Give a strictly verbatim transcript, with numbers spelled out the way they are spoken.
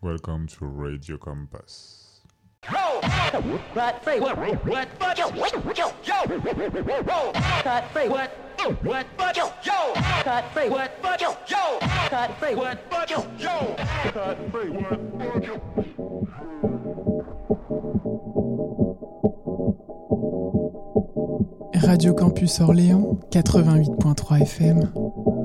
Welcome to Radio Campus. What? Say what? What? What? Yo, yo, yo. Cut. Say what? What? What? Yo, yo. Cut. Say what? What? Yo, yo. Cut. Say what? What? Yo, yo. Cut. Say what? What? Yo. Radio Campus Orléans, quatre-vingt-huit point trois F M.